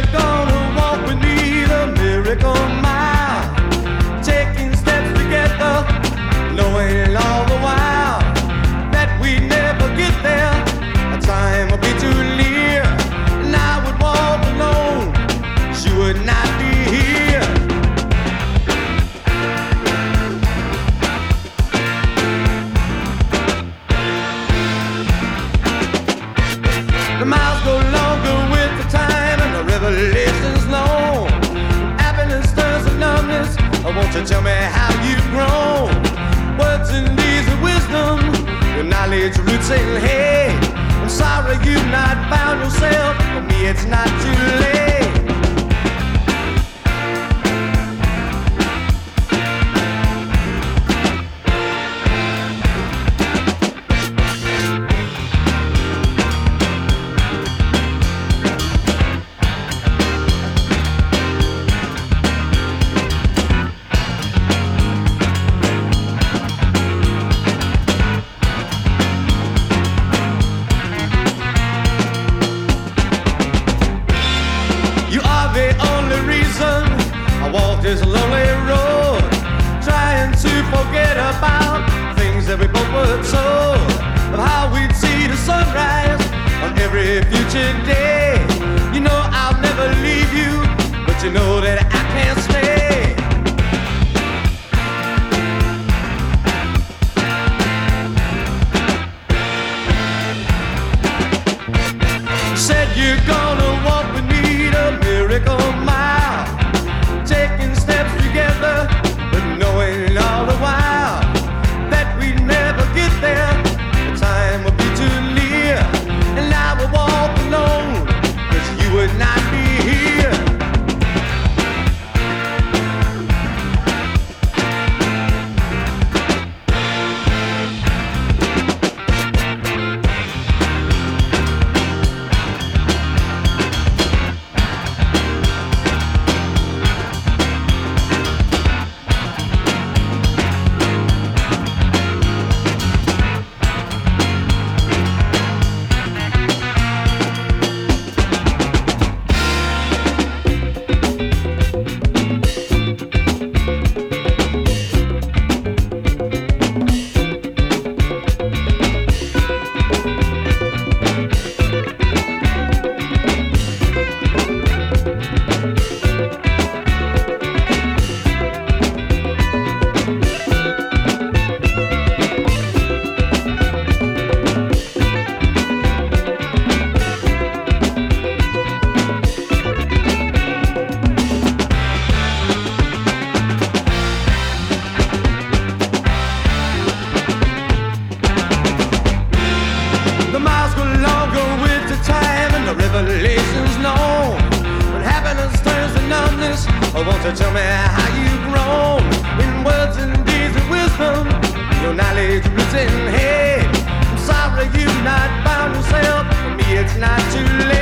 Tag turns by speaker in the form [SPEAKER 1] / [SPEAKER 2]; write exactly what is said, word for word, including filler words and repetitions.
[SPEAKER 1] you're gonna walk with me the miracle mile, taking steps together, knowing all the while that we never get there. A time will be too near, and I would walk alone. She would not be here. The miles go longer with the time, and the revelation's long. Happiness turns to numbness. Won't you tell me how you've grown? Words and deeds of wisdom, your knowledge roots in hay. I'm sorry you've not found yourself. For me, it's not too late. This lonely road, trying to forget about things that we both were told, of how we'd see the sunrise on every future day. You know I'll never leave you, but you know that I can't stay. Said you're gonna walk with me the miracle mile, taking steps together, but knowing all the while that we'd never get there. The time will be too near, and I will walk alone, 'cause you would not be here. Revelations known, when happiness turns to numbness. Oh, won't you tell me how you've grown? In words and deeds of wisdom, your knowledge roots in hay. I'm sorry you've not found yourself. For me, it's not too late.